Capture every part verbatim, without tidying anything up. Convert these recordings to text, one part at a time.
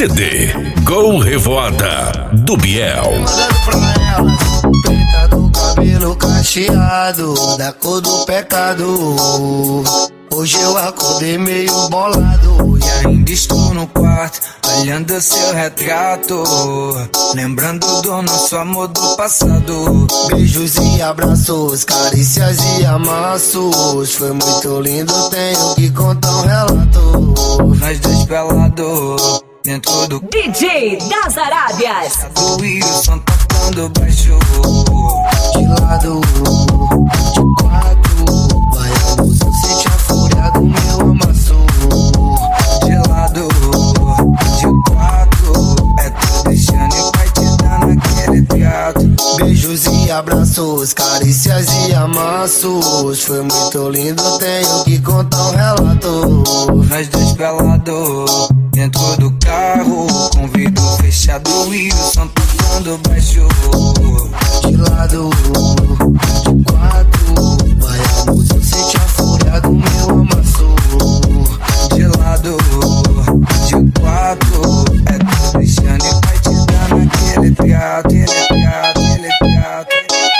C D Gol Revoada do Biel. Mandando pra elas, preta do cabelo cacheado, da cor do pecado. Hoje eu acordei meio bolado e ainda estou no quarto, olhando seu retrato, lembrando do nosso amor do passado. Beijos e abraços, carícias e amassos, foi muito lindo, tenho que contar um relato. Nós dois pelados dentro do D J das Arábias. O Wilson tocando baixo, de lado, de quatro, vaiamos, eu sente a fúria do meu amasso. De lado, de quatro, é tu deixando e vai te dando aquele trato. Beijos e abraços, carícias e amassos, foi muito lindo, tenho que contar um relato. Nós dois pelados dentro do carro, com vidro fechado, Wilson tocando baixo. De lado, de quatro, vaiamos, eu sente a fúria do meu amasso. De lado, de quatro, é tu deixando e vai te dando aquele trato, aquele trato, aquele trato.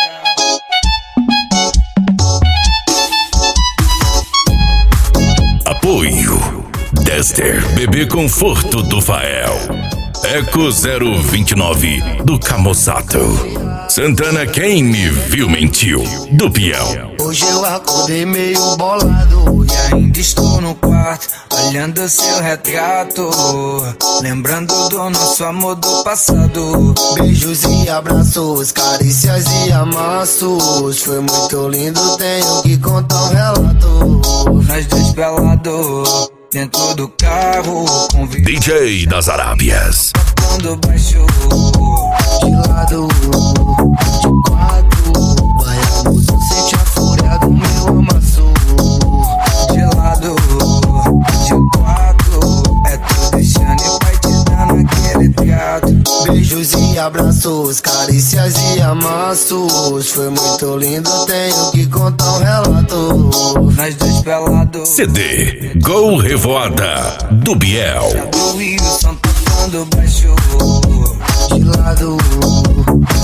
Apoio Dester Bebê Conforto do Fael, Eco zero vinte e nove do Camozato, Santana Quem Me Viu Mentiu do Biel. Hoje eu acordei meio bolado e ainda estou no quarto, olhando seu retrato, lembrando do nosso amor do passado. Beijos e abraços, carícias e amassos, foi muito lindo, tenho que contar um relato. Nós dois pelados dentro do carro, com vidro D J das Arábias. tocando baixo. De lado, de quatro, vaiamos, eu sente a fúria do meu amasso. De lado, de quatro, é tu deixando e vai te dando aquele trato. Beijos e abraços, carícias e amassos, foi muito lindo, tenho que contar um relato. Nós dois pelados, C D Gol Revoada do Biel. o Wilson tocando baixo. De lado,